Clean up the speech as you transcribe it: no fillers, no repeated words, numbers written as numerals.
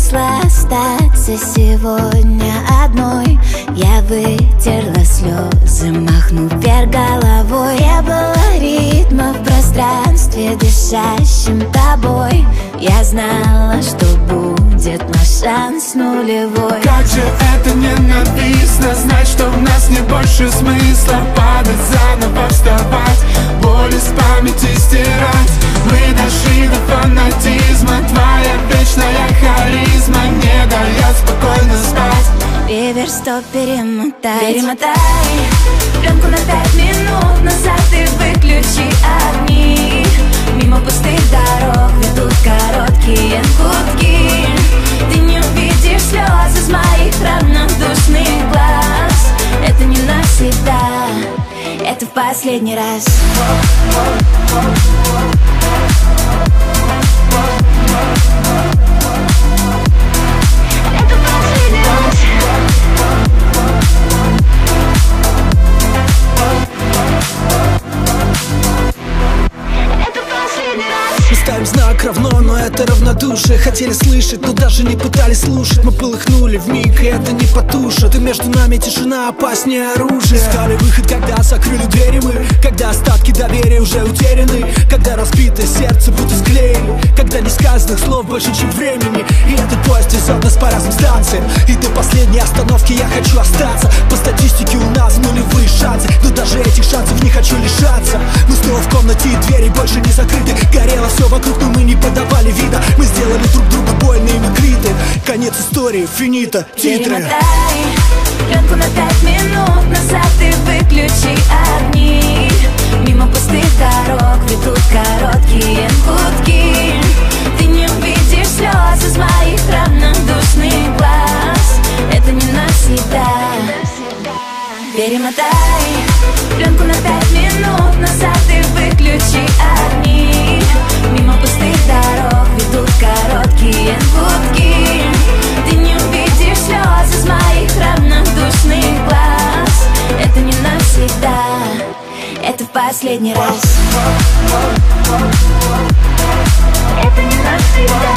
выросла остаться сегодня одной. Я вытерла слезы, махнув вверх головой. Не было ритма в пространстве, дышащим тобой. Я знала, что будет наш шанс нулевой. Как же это ненавистно, знать, что в нас не больше смысла. Падать заново, вставать, боль из памяти стирать. Мы дошли до фанатизма, твоя вечная харизма не дает спокойно спать. Реверс, стоп, перемотай. Перемотай пленку на 5 минут назад и выключи огни. Мимо пустых дорог ведут короткие гудки. Ты не увидишь слез из моих равнодушных глаз. Это не навсегда, это в последний раз. Ставим знак равно, но это равнодушие. Хотели слышать, но даже не пытались слушать. Мы полыхнули вмиг, и это не потушит. И между нами тишина опаснее оружия. Искали выход, когда закрыли двери мы. Когда остатки доверия уже утеряны. Когда разбитое сердце будто склеили. Когда несказанных слов больше, чем времени. И этот поезд везет нас по разным станциям. И до последней остановки я хочу остаться. По статистике у нас нулевые шансы, но даже этих шансов не хочу лишаться. Мы снова в комнате, и двери больше не закрыты. Горело все вокруг, но мы не подавали вида. Мы сделали друг другу больно, и мы криты. Конец истории, финита, титры. Перемотай пленку на 5 минут назад и выключи огни. Мимо пустых дорог ведут короткие гудки. Ты не увидишь слез из моих равнодушных глаз. Это не навсегда. Перемотай пленку на 5 минут назад и выключи огни. Мимо пустых дорог ведут короткие гудки. Ты не увидишь слез из моих равнодушных глаз. Это не навсегда, это в последний раз. Это не навсегда.